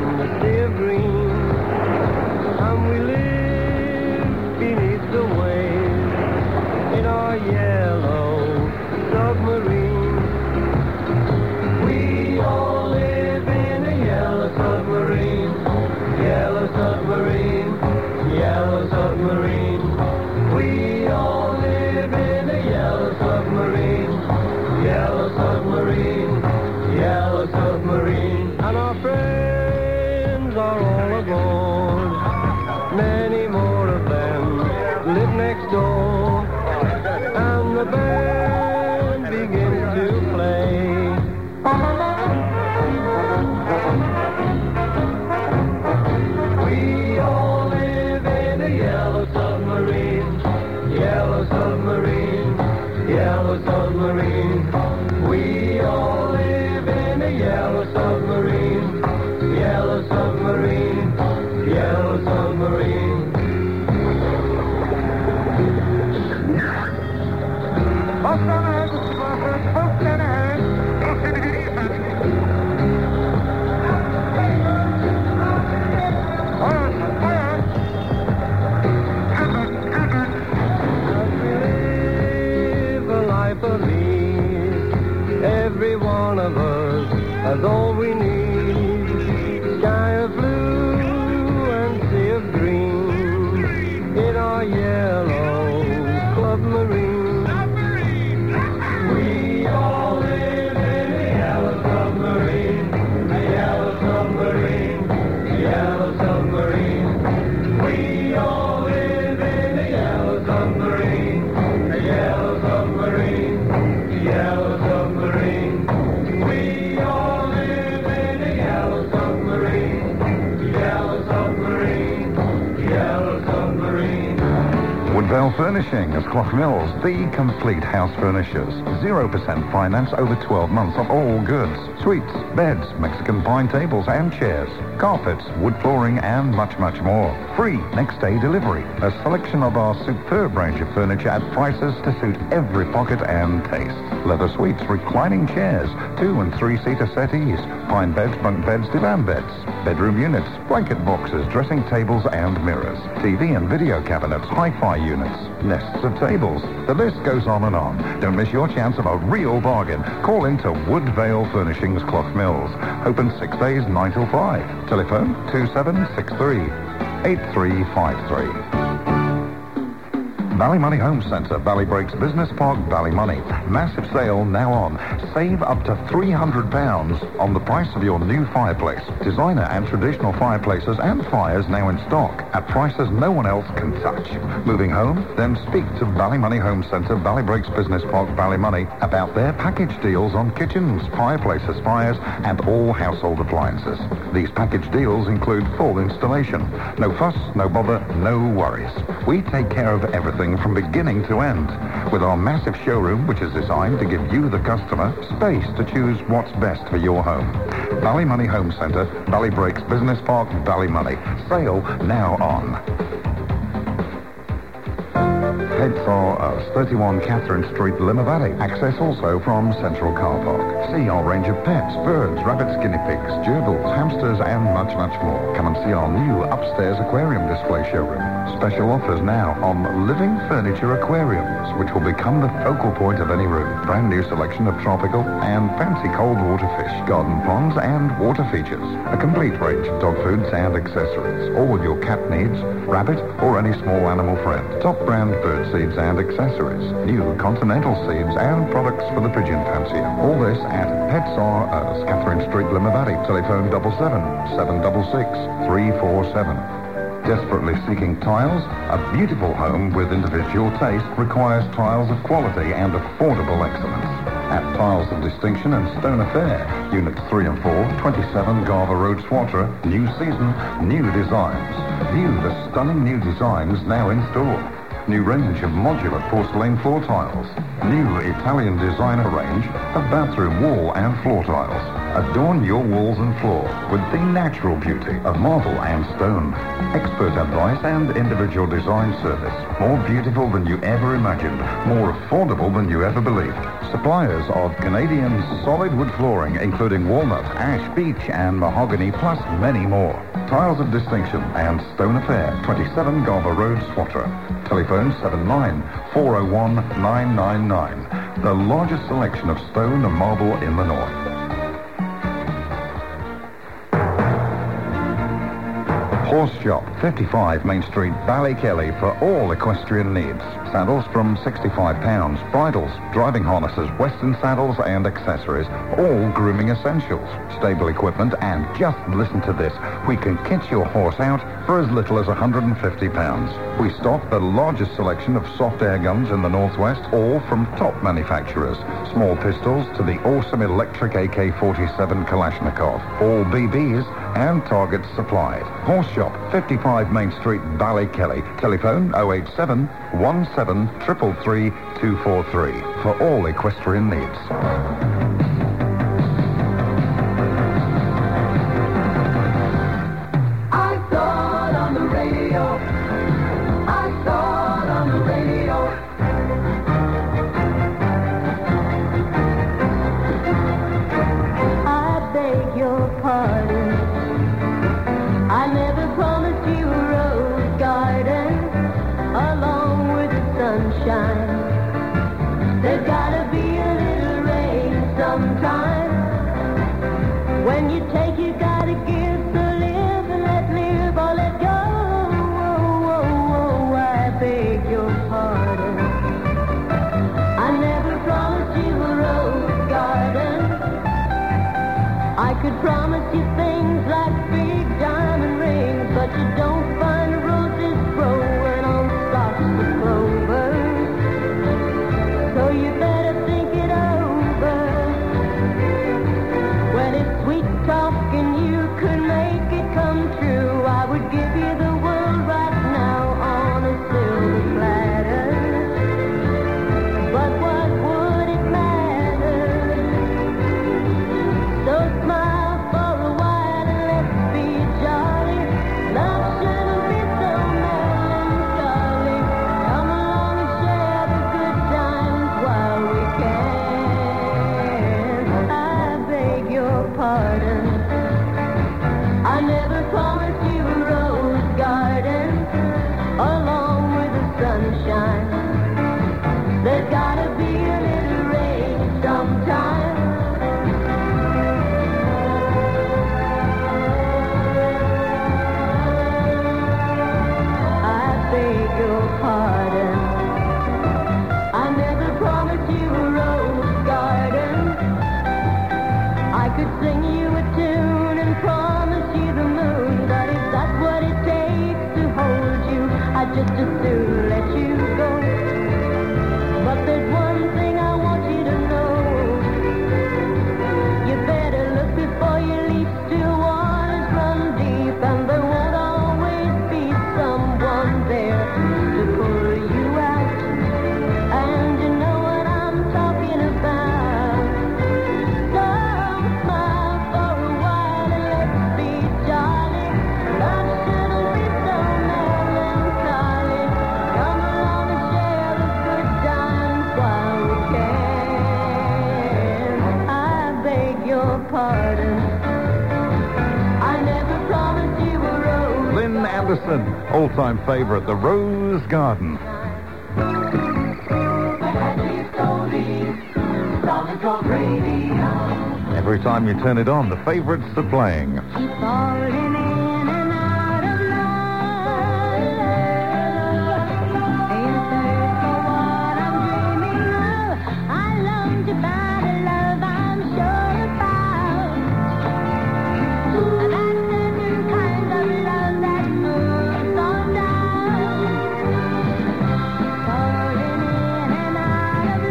in the sea of green, and we live beneath the waves in our yellow submarine. We all live in a yellow submarine, yellow submarine, yellow submarine. We all live in a yellow submarine, yellow submarine, yellow submarine. And our friends are all aboard. Many more of them live next door. And the band begins to play. We all live in a yellow submarine, yellow submarine, yellow submarine. We all live in a yellow submarine, yellow submarine, yellow submarine. Every one of us has all we need. Sky of blue and sea of green in our yellow club marine. We all live in a yellow submarine, a yellow submarine, a yellow submarine. We all live in a yellow submarine, a yellow submarine, a yellow submarine. We all live in a yellow submarine, yellow submarine, yellow submarine. Woodvale Furnishings, Clough-Mills, the complete house furnishers. 0% finance over 12 months on all goods. Suites, beds, Mexican pine tables and chairs, carpets, wood flooring and much, much more. Free next day delivery. A selection of our superb range of furniture at prices to suit every pocket and taste. Leather suites, reclining chairs, 2- and 3-seater settees, pine beds, bunk beds, divan beds, bedroom units, blanket boxes, dressing tables and mirrors, TV and video cabinets, hi-fi units, nests of tables. The list goes on and on. Don't miss your chance of a real bargain. Call into Woodvale Furnishings, Clough-Mills. Open 6 days, 9 till 5. Telephone 2763 8353. Ballymoney Home Centre, Ballybreaks Business Park, Ballymoney. Massive sale now on. Save up to £300 on the price of your new fireplace. Designer and traditional fireplaces and fires now in stock at prices no one else can touch. Moving home? Then speak to Ballymoney Home Centre, Ballybreaks Business Park, Ballymoney about their package deals on kitchens, fireplaces, fires and all household appliances. These package deals include full installation. No fuss, no bother, no worries. We take care of everything from beginning to end, with our massive showroom which is designed to give you, the customer, space to choose what's best for your home. Ballymoney Home Centre, Ballybreaks Business Park, Ballymoney. Sale now on. Pets are us, 31 Catherine Street, Limavady. Access also from Central Car Park. See our range of pets, birds, rabbits, guinea pigs, gerbils, hamsters and much, much more. Come and see our new upstairs aquarium display showroom. Special offers now on living furniture aquariums, which will become the focal point of any room. Brand new selection of tropical and fancy cold water fish, garden ponds and water features. A complete range of dog foods and accessories. All your cat needs, rabbit or any small animal friend. Top brand bird seeds and accessories. New continental seeds and products for the pigeon fancier. All this at Pets R Us, Catherine Street, Limavady. Telephone 77 766 347. Desperately seeking tiles? A beautiful home with individual taste requires tiles of quality and affordable excellence. At Tiles of Distinction and Stone Affair, Units 3 and 4, 27 Garver Road, Swatra. New season, new designs. View the stunning new designs now in store. New range of modular porcelain floor tiles. New Italian designer range of bathroom wall and floor tiles. Adorn your walls and floor with the natural beauty of marble and stone. Expert advice and individual design service. More beautiful than you ever imagined. More affordable than you ever believed. Suppliers of Canadian solid wood flooring, including walnut, ash, beech, and mahogany, plus many more. Tiles of Distinction and Stone Affair, 27 Garber Road, Swatra. Telephone 79-401-999. The largest selection of stone and marble in the north. Horse Shop, 55 Main Street, Ballykelly, for all equestrian needs. Saddles from £65, bridles, driving harnesses, western saddles and accessories, all grooming essentials, stable equipment, and just listen to this, we can kit your horse out for as little as £150. We stock the largest selection of soft air guns in the Northwest, all from top manufacturers. Small pistols to the awesome electric AK-47 Kalashnikov, all BBs and targets supplied. Horse Shop, 55 Main Street, Ballykelly. Telephone 087 17 333 243 for all equestrian needs. There's gotta be a little rain sometime. When you take, you gotta give. So live and let live or let go. I beg your pardon. I never promised you a rose garden. I could promise you things like big diamond rings, but you don't find roses growing on stalks of clover. So you better think it over. Well, if sweet talking you could make it come true, I would give you the world right now on a silver platter. But what would it matter? So smile for a while and let's be jolly. Love shouldn't be so melancholy. Come along and share the good times while we can. I beg your pardon. I never promised you a rose garden along with the sunshine. There's gotta be a little rain sometime. I beg your pardon. I never promised you a rose garden. I could sing you a tune and promise you the moon, but if that's what it takes to hold you, I'd just as soon let you go. But there's one thing I want you to know. You better look before you leap. Still waters run deep, and there won't always be someone there to pull you out. And you know what I'm talking about. So smile for a while and let's be jolly. Love shouldn't be so melancholy. Come along and share the good times while we can. I beg your pardon. I never promised you a rose. Lynn Anderson, all-time favorite, The Rose Garden. Every time you turn it on, the favorites are playing. Keep falling in and out of love. In search for what I'm dreaming of. I long to find a love I'm sure about. That certain kind of love that moves on down. Falling in and out of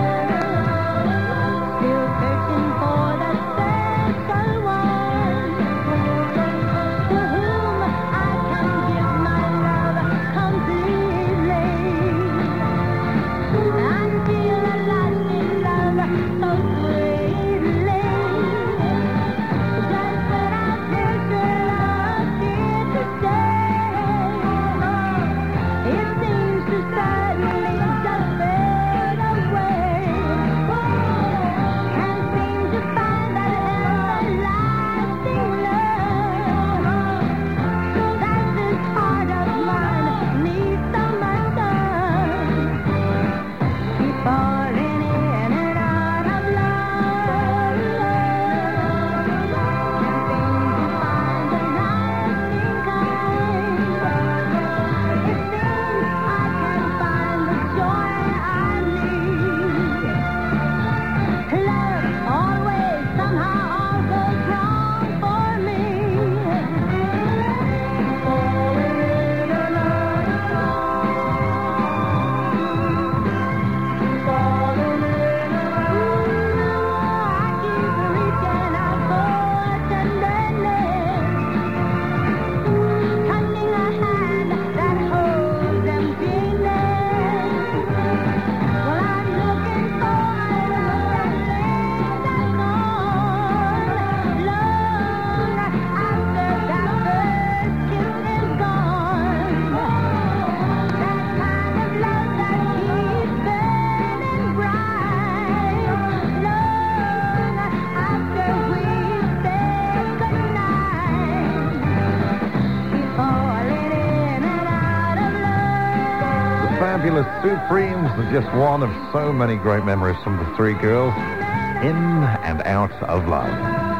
love. Still searching for that special one. Fabulous Supremes, just one of so many great memories from the three girls, In and Out of Love.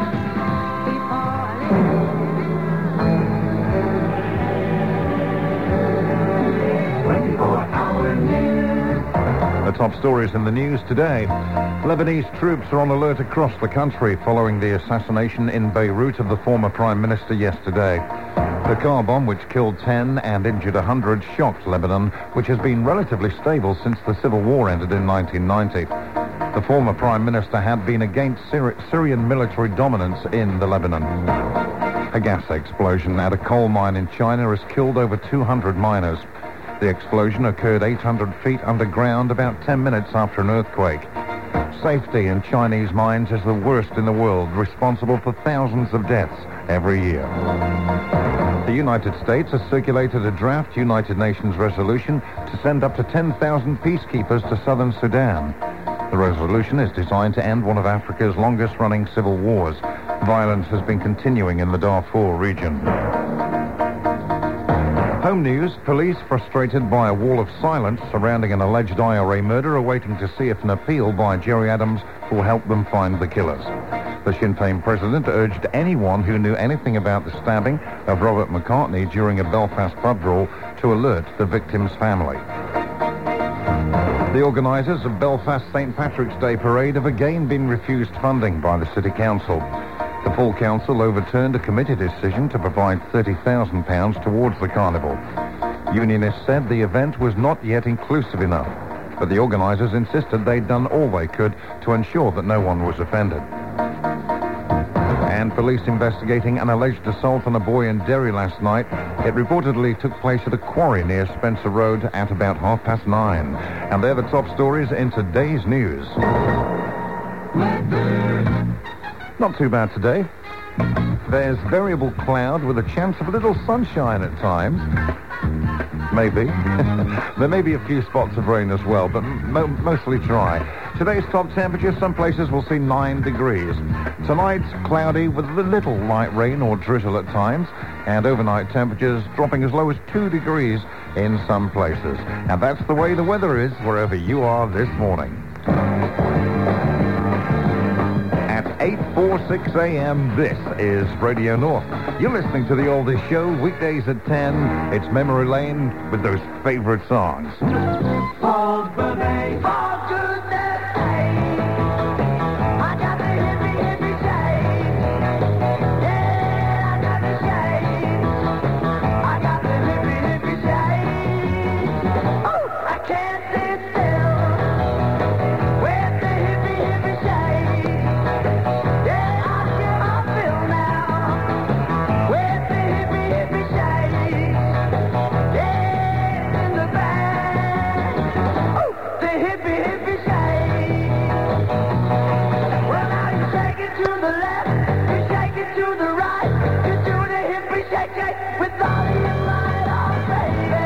The top stories in the news today. Lebanese troops are on alert across the country following the assassination in Beirut of the former Prime Minister yesterday. The car bomb, which killed 10 and injured 100, shocked Lebanon, which has been relatively stable since the civil war ended in 1990. The former Prime Minister had been against Syrian military dominance in the Lebanon. A gas explosion at a coal mine in China has killed over 200 miners. The explosion occurred 800 feet underground about 10 minutes after an earthquake. Safety in Chinese mines is the worst in the world, responsible for thousands of deaths every year. The United States has circulated a draft United Nations resolution to send up to 10,000 peacekeepers to southern Sudan. The resolution is designed to end one of Africa's longest-running civil wars. Violence has been continuing in the Darfur region. Home news, police frustrated by a wall of silence surrounding an alleged IRA murder are waiting to see if an appeal by Gerry Adams will help them find the killers. The Sinn Féin president urged anyone who knew anything about the stabbing of Robert McCartney during a Belfast pub brawl to alert the victim's family. The organisers of Belfast St Patrick's Day Parade have again been refused funding by the City Council. The full council overturned a committee decision to provide £30,000 towards the carnival. Unionists said the event was not yet inclusive enough, but the organisers insisted they'd done all they could to ensure that no one was offended. And police investigating an alleged assault on a boy in Derry last night. It reportedly took place at a quarry near Spencer Road at about 9:30. And they're the top stories in today's news. Not too bad today. There's variable cloud with a chance of a little sunshine at times. Maybe. There may be a few spots of rain as well, but mostly dry. Today's top temperature, some places will see 9 degrees. Tonight, cloudy with a little light rain or drizzle at times, and overnight temperatures dropping as low as 2 degrees in some places. And that's the way the weather is wherever you are this morning. 8:46 a.m. This is Radio North. You're listening to the Oldest Show, weekdays at 10. It's Memory Lane with those favorite songs. Paul's birthday, for goodness sake, I got the hippie shake. Yeah, I got the shake. I got the hippie shake. Oh, I can't sit still with the hippie shake. Yeah, I feel now with the hippie shake. Yeah, in the bag. Oh, the hippie shake. Well, now you shake it to the left, you shake it to the right, you do the hippie shake with all of your might, oh baby.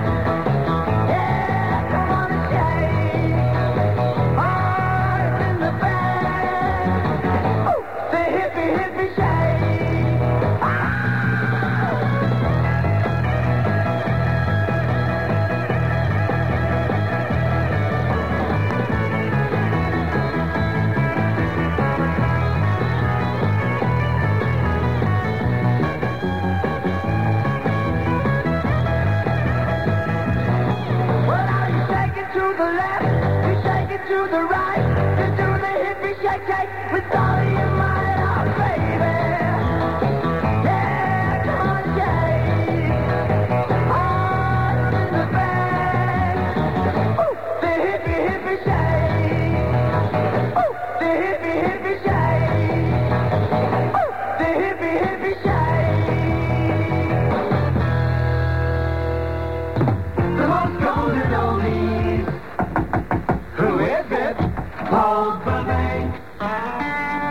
Yeah, come on and shake. Oh, it's in the bag. Oh, the hippie shake. Well, now you shake it to the left, you shake it to the right, you do the hippie shake with all of your might, oh baby. Yeah, come on, shake. Oh, it's in the bag. Oh, the hippie shake. Oh, the hippie shake. Oh, the hippie shake. The most golden oldies. Who is it? Paul's birthday.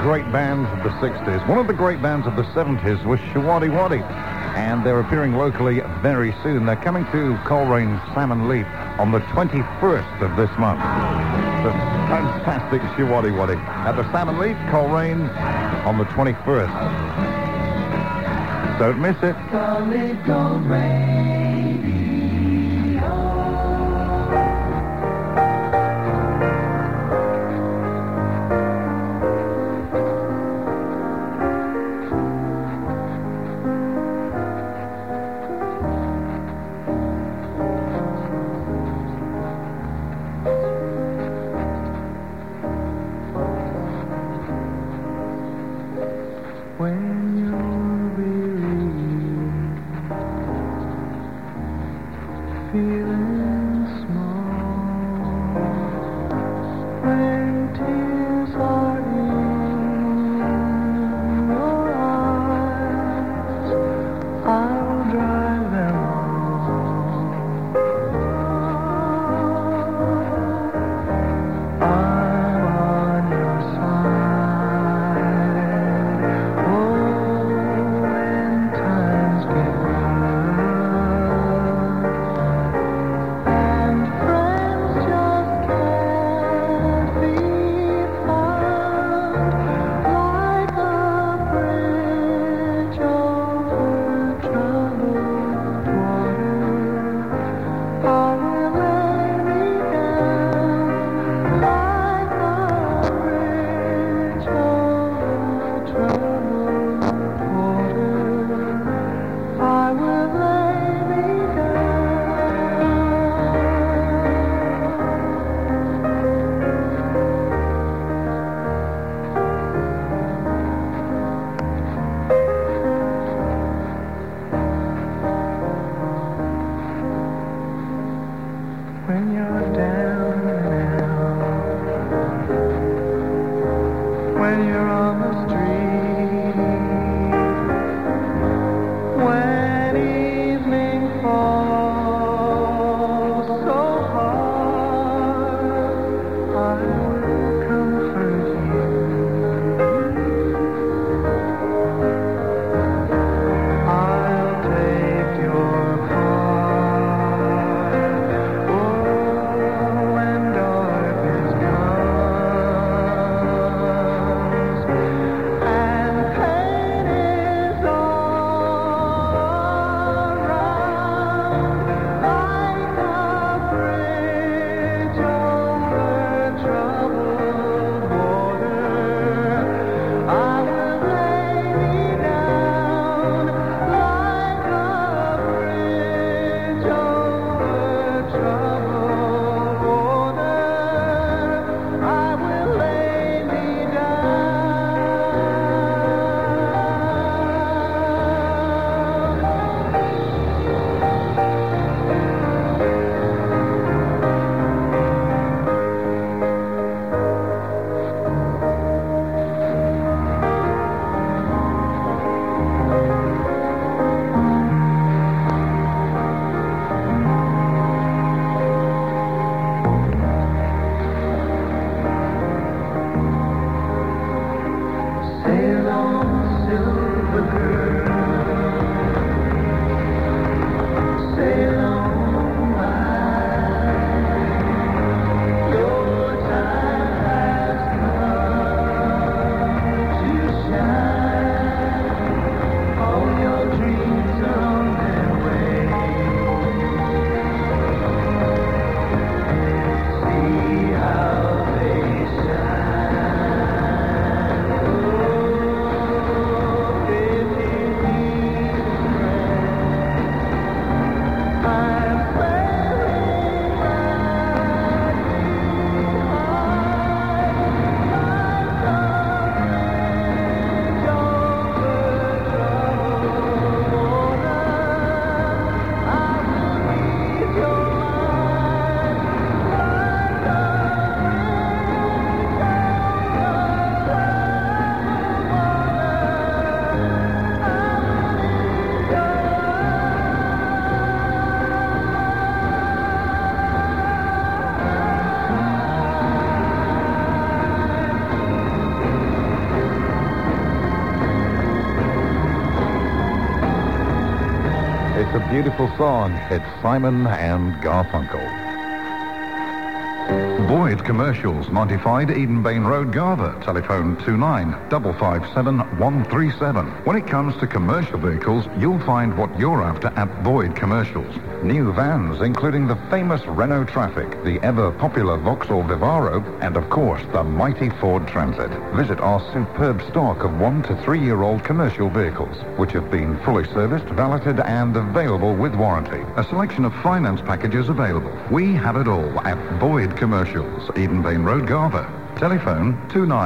great bands of the 60s. One of the great bands of the 70s was Showaddywaddy, and they're appearing locally very soon. They're coming to Coleraine Salmon Leap on the 21st of this month. The fantastic Showaddywaddy at the Salmon Leap, Coleraine, on the 21st. Don't miss it. Solid Gold Radio. When you're weary, feeling small, when tears are in your eyes, I'll dry them all. I'm on your side. Oh, a beautiful song. It's Simon and Garfunkel. Boyd Commercials, 95 Edenbane Road, Garver. Telephone 29557137. When it comes to commercial vehicles, you'll find what you're after at Boyd Commercials. New vans, including the famous Renault Traffic, the ever-popular Vauxhall Vivaro, and of course, the mighty Ford Transit. Visit our superb stock of 1 to 3-year-old commercial vehicles, which have been fully serviced, valeted, and available with warranty. A selection of finance packages available. We have it all at Boyd Commercials, Edenbane Road, Garver. Telephone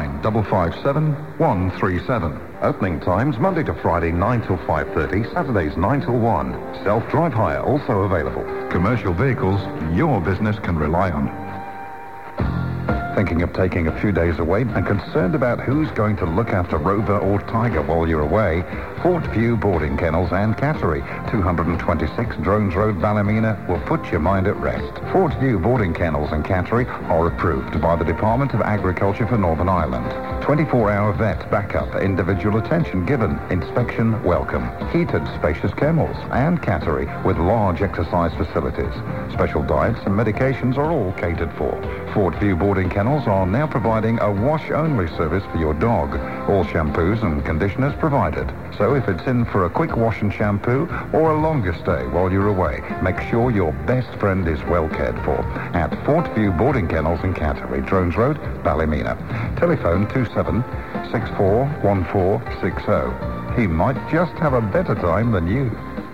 29557 Opening times Monday to Friday 9 till 5:30, Saturdays 9 till 1. Self-drive hire also available. Commercial vehicles your business can rely on. Thinking of taking a few days away and concerned about who's going to look after Rover or Tiger while you're away? Fort View Boarding Kennels and Cattery, 226 Drones Road, Ballymena, will put your mind at rest. Fort View Boarding Kennels and Cattery are approved by the Department of Agriculture for Northern Ireland. 24-hour vet backup, individual attention given, inspection welcome. Heated, spacious kennels and cattery with large exercise facilities. Special diets and medications are all catered for. Fort View Boarding Kennels are now providing a wash-only service for your dog. All shampoos and conditioners provided. So if it's in for a quick wash and shampoo or a longer stay while you're away, make sure your best friend is well cared for. At Fort View Boarding Kennels and Cattery, Drones Road, Ballymena. Telephone 27641460. He might just have a better time than you.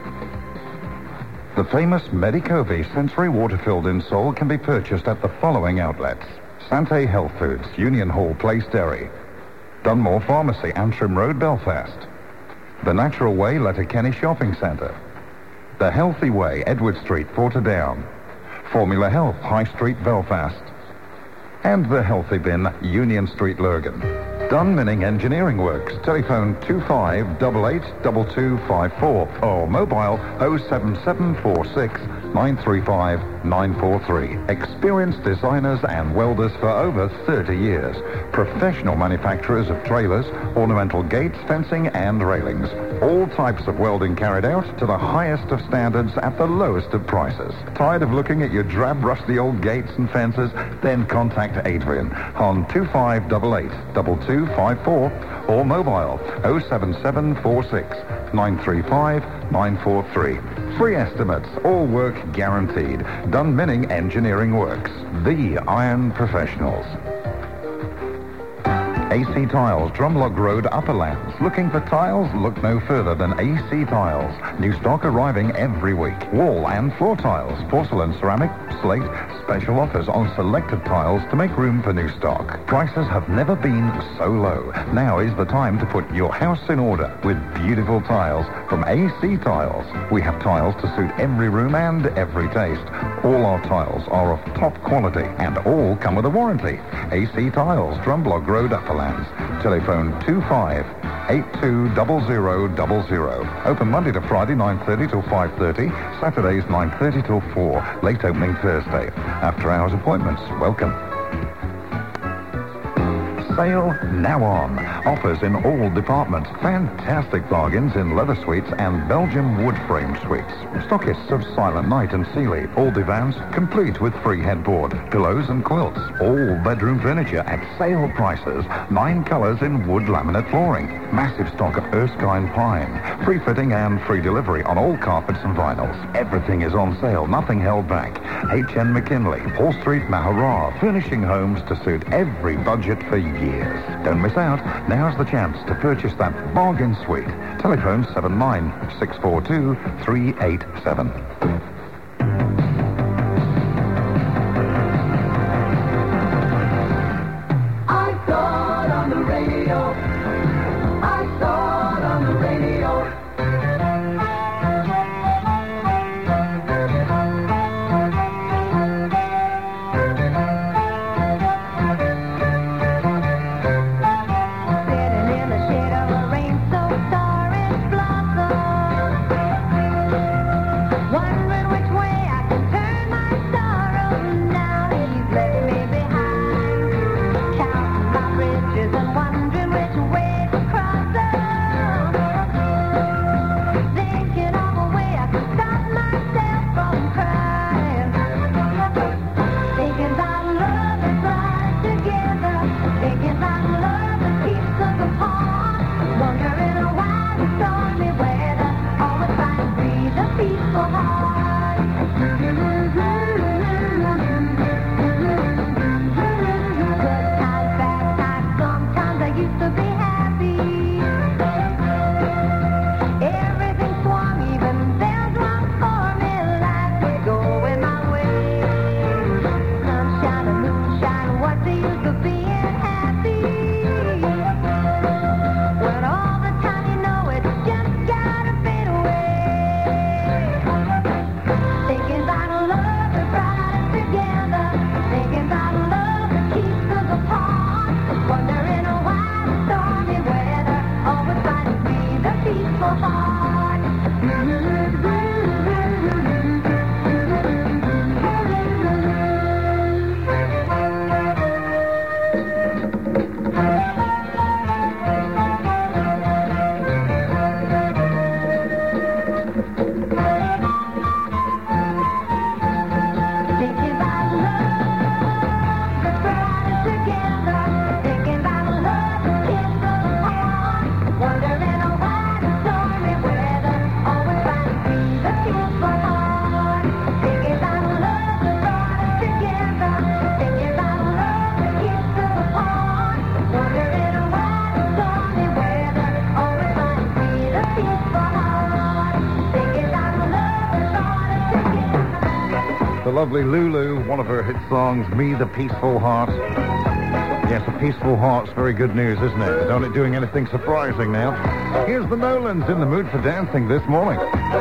The famous Medicovi sensory water-filled insole can be purchased at the following outlets. Sante Health Foods, Union Hall Place, Derry. Dunmore Pharmacy, Antrim Road, Belfast. The Natural Way, Letterkenny Shopping Centre. The Healthy Way, Edward Street, Portadown. Formula Health, High Street, Belfast. And The Healthy Bin, Union Street, Lurgan. Dunminning Engineering Works. Telephone 25882254 or mobile 07746 935 943. Experienced designers and welders for over 30 years. Professional manufacturers of trailers, ornamental gates, fencing and railings. All types of welding carried out to the highest of standards at the lowest of prices. Tired of looking at your drab, rusty old gates and fences? Then contact Adrian on 25882254 or mobile 07746 935 943. Free estimates, all work guaranteed. Dunminning Engineering Works, the iron professionals. AC Tiles, Drumlog Road, Upperlands. Looking for tiles? Look no further than AC Tiles. New stock arriving every week. Wall and floor tiles, porcelain, ceramic, slate. Special offers on selected tiles to make room for new stock. Prices have never been so low. Now is the time to put your house in order with beautiful tiles from AC Tiles. We have tiles to suit every room and every taste. All our tiles are of top quality and all come with a warranty. AC Tiles, Drumlog Road, Upperlands. Telephone 25820000. Open Monday to Friday 9:30 till 5:30. Saturdays 9:30 till 4. Late opening Thursday. After hours appointments. Welcome. Sale now on. Offers in all departments. Fantastic bargains in leather suites and Belgium wood frame suites. Stockists of Silent Night and Sealy. All divans complete with free headboard, pillows and quilts. All bedroom furniture at sale prices. 9 colours in wood laminate flooring. Massive stock of Erskine pine. Free fitting and free delivery on all carpets and vinyls. Everything is on sale. Nothing held back. H.N. McKinley, Hall Street, Mahara. Furnishing homes to suit every budget for years. Don't miss out. Now's the chance to purchase that bargain suite. Telephone 79642 387. I saw it on the radio. I saw it on the radio. Sitting in the shade of a rain-soaked orange blossom. One Lovely Lulu, one of her hit songs, Me the Peaceful Heart. Yes, a peaceful heart's very good news, isn't it? But aren't it doing anything surprising now? Here's the Nolans in the mood for dancing this morning.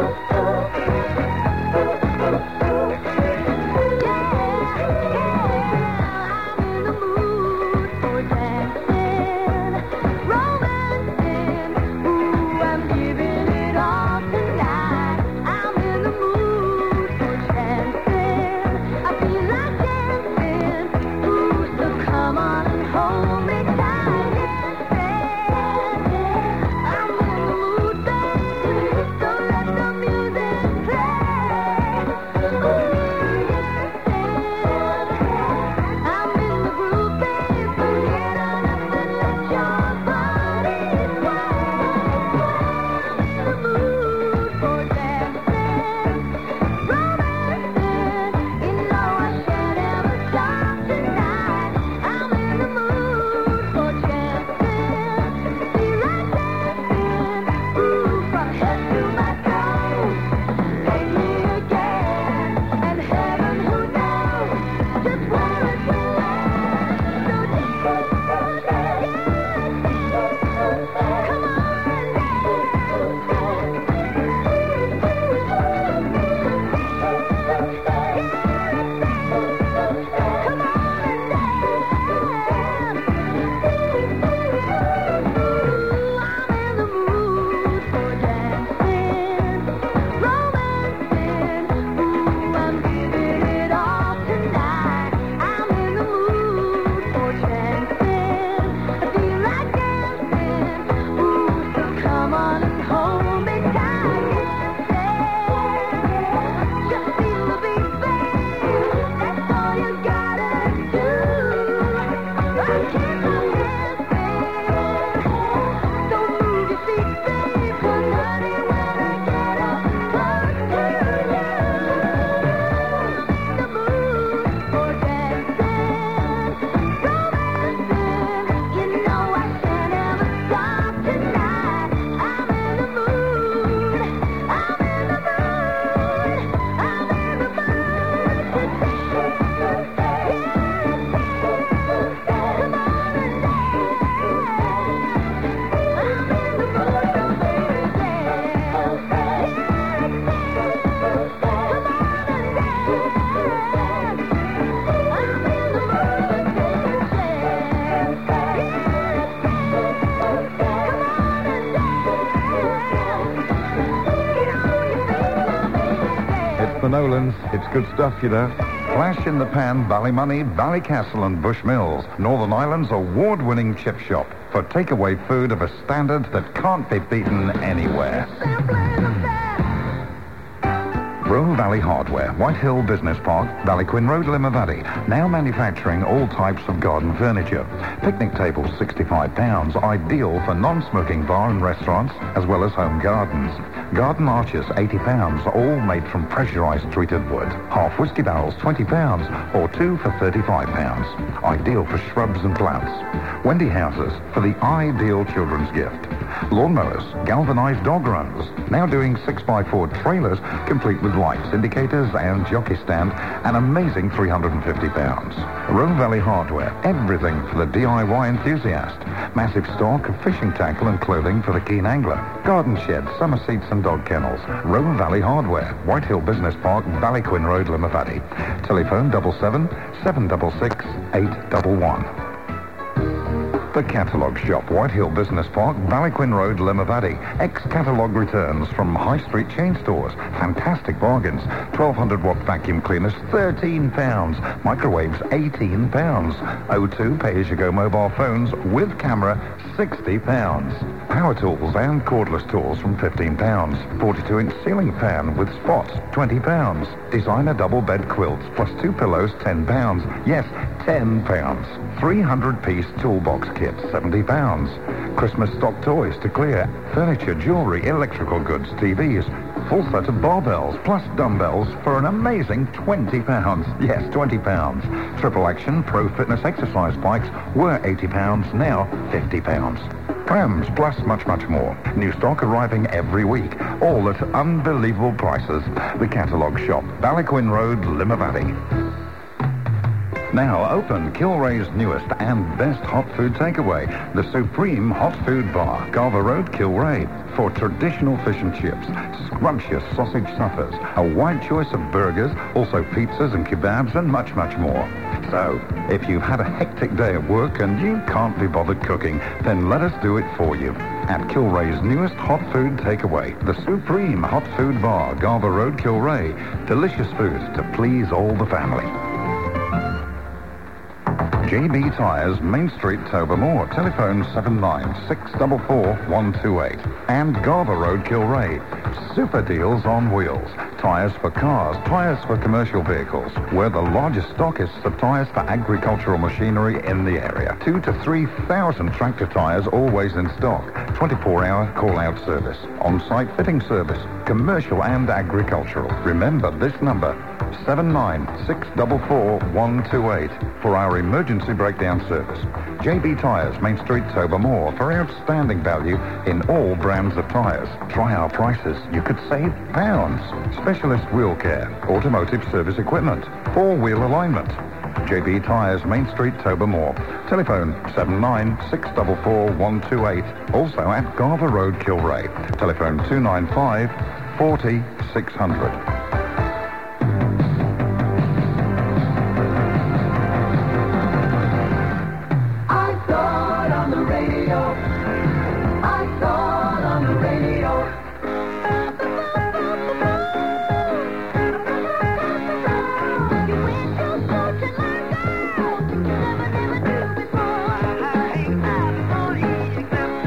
The Nolans. It's good stuff, you know. Flash in the Pan, Ballymoney, Ballycastle and Bushmills. Northern Ireland's award-winning chip shop for takeaway food of a standard that can't be beaten anywhere. Rowan Valley Hardware, Whitehill Business Park, Ballyquin Road, Limavady. Now manufacturing all types of garden furniture. Picnic tables, £65, ideal for non-smoking bar and restaurants, as well as home gardens. Garden arches, £80, all made from pressurized treated wood. Half whiskey barrels, £20, or two for £35. Ideal for shrubs and plants. Wendy houses, for the ideal children's gift. Lawnmowers, galvanized dog runs, now doing 6x4 trailers, complete with lights, indicators and jockey stand, an amazing £350. Rowan Valley Hardware, everything for the DIY enthusiast. Massive stock of fishing tackle and clothing for the keen angler. Garden sheds, summer seats and dog kennels. Rowan Valley Hardware, Whitehill Business Park, Ballyquin Road, Limavady. Telephone 77 766 811. The Catalogue Shop, Whitehill Business Park, Ballyquin Road, Limavady. Ex-catalogue returns from high street chain stores. Fantastic bargains. 1200-watt vacuum cleaners, £13. Microwaves, £18. O2 pay-as-you-go mobile phones with camera, £60. Power tools and cordless tools from £15. 42-inch ceiling fan with spots, £20. Designer double bed quilts plus 2 pillows, £10. Yes, £10. 300-piece toolbox kit, £70. Christmas stock toys to clear. Furniture, jewellery, electrical goods, TVs. Full set of barbells plus dumbbells for an amazing £20. Yes, £20. Triple Action Pro Fitness exercise bikes were £80, now £50. Prams plus much more. New stock arriving every week. All at unbelievable prices. The Catalogue Shop, Ballyquin Road, Limavady. Now open Kilray's newest and best hot food takeaway, the Supreme Hot Food Bar, Garver Road, Kilray. For traditional fish and chips, scrumptious sausage suppers, a wide choice of burgers, also pizzas and kebabs and much more. So, if you've had a hectic day at work and you can't be bothered cooking, then let us do it for you. At Kilray's newest hot food takeaway, the Supreme Hot Food Bar, Garver Road, Kilray. Delicious food to please all the family. JB Tyres, Main Street, Tobermore. Telephone 79644 And Garver Road, Kilray. Super deals on wheels. Tyres for cars, tyres for commercial vehicles. We're the largest stockists of tyres for agricultural machinery in the area. 2,000 to 3,000 tractor tyres always in stock. 24-hour call-out service. On-site fitting service. Commercial and agricultural. Remember this number. 79644 for our emergency breakdown service. JB Tyres, Main Street, Tobermore, for outstanding value in all brands of tyres. Try our prices. You could save pounds. Specialist wheel care, automotive service equipment, four-wheel alignment. JB Tyres, Main Street, Tobermore. Telephone 79644 Also at Garver Road, Kilray. Telephone 295 40 600.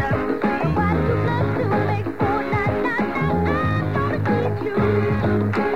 You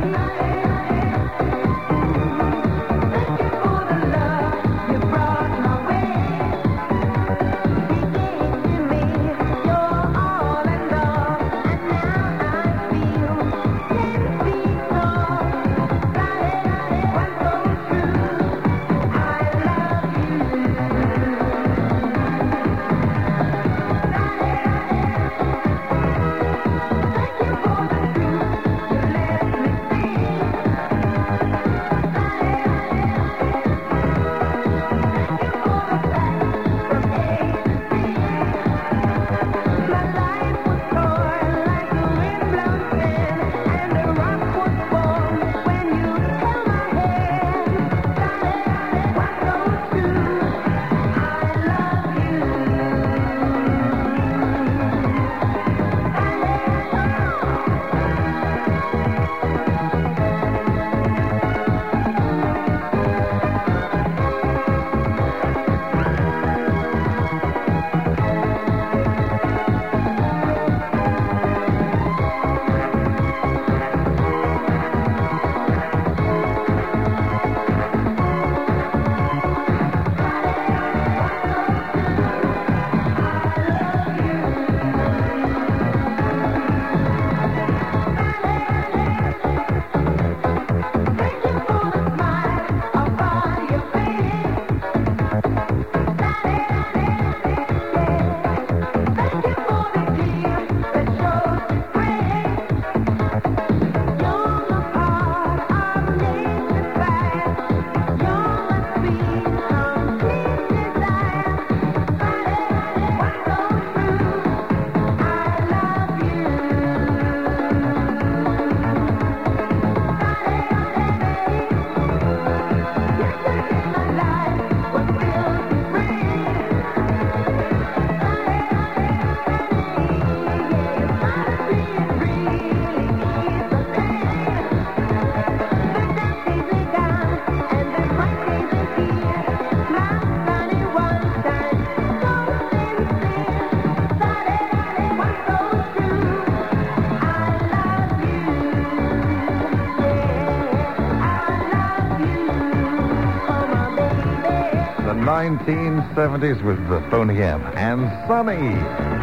The 1970s with the Boney M and Sunny.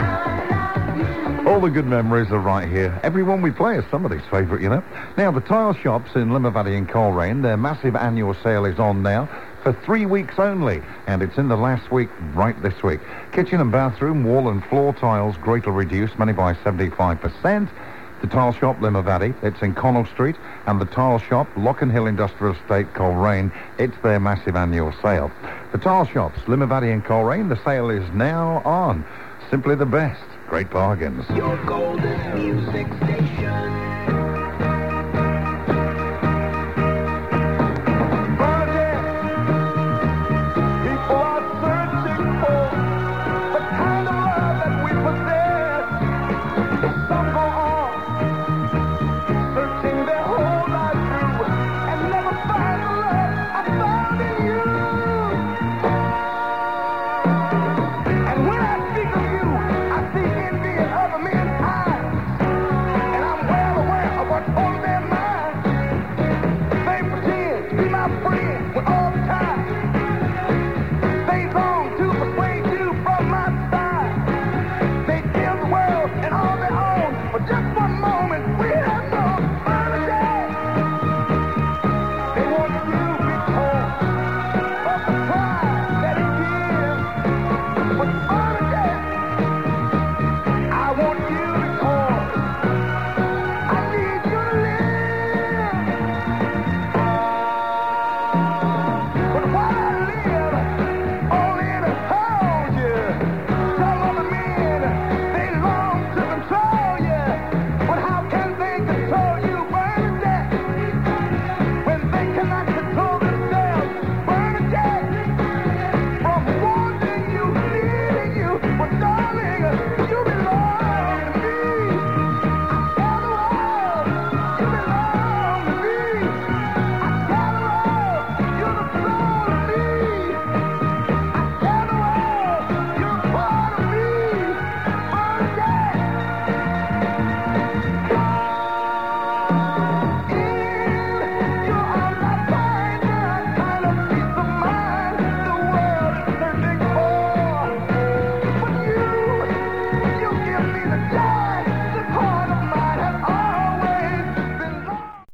All the good memories are right here. Everyone we play is somebody's favourite, you know. Now, the tile shops in Limavady and Coleraine, their massive annual sale is on now for 3 weeks only, and it's in the last week right this week. Kitchen and bathroom, wall and floor tiles greatly reduced, many by 75%. The Tile Shop, Limavady, it's in Connell Street, and the Tile Shop, Locken Hill Industrial Estate, Coleraine, it's their massive annual sale. The Tile Shops, Limavady and Coleraine, the sale is now on. Simply the best. Great bargains. Your golden music station.